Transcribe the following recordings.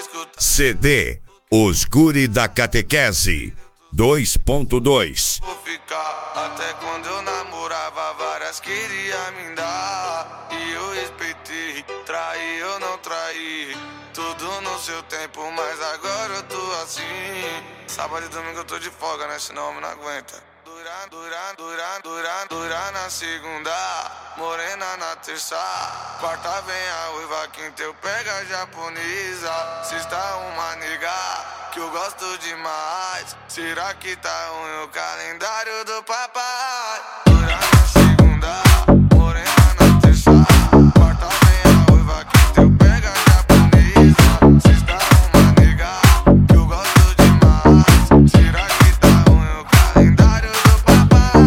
CD Os Guri da Catequese 2.2. Vou ficar até quando eu namorava, várias queria me dar. E eu respeitei, traí eu não traí. Tudo no seu tempo, mas agora eu tô assim. Sábado e domingo eu tô de folga, né? Senão o homem não aguenta. Dura na segunda, morena na terça. Quarta vem a uiva, quinta eu pego a japonesa. Sexta uma nega que eu gosto demais. Será que tá ruim o calendário do papai? Dura na segunda, morena na terça. Quarta vem a uiva, quinta eu pego a japonesa. Sexta uma nega que eu gosto demais. Será que tá ruim o calendário do papai?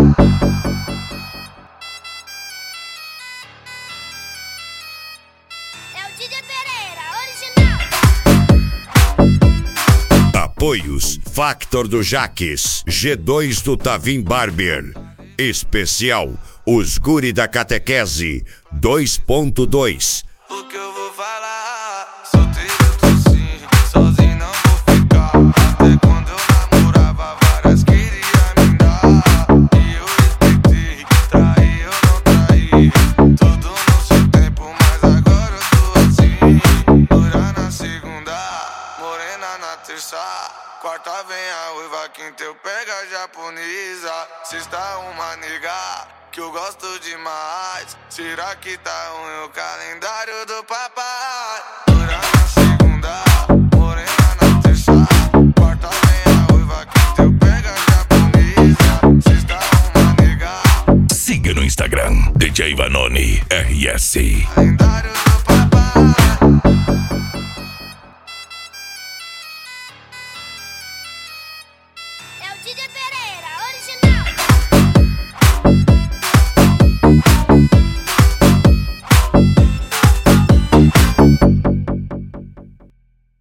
É o DJ Pereira, original. Apoios Factor do Jaques, G2 do Tavim Barber. Especial Os Guri da Catequese 2.2. O que eu vou falar? Solteiro eu tô sim, sozinho não vou ficar. Até quando eu namorava, várias queria me dar. E eu respeitei, traí eu não traí. Tudo no seu tempo, mas agora eu tô assim. Dura na segunda, morena na terça. Quarta vem a uiva, quinta eu pego a japonesa. Sexta uma nega que eu gosto demais. Será que tá ruim o calendário do papai? Dura na segunda, morena na terça. Quarta vem a uiva, quinta eu pego a japonesa. Sexta uma nega. Siga no Instagram, DJ Vanoni RS. Calendário do papai.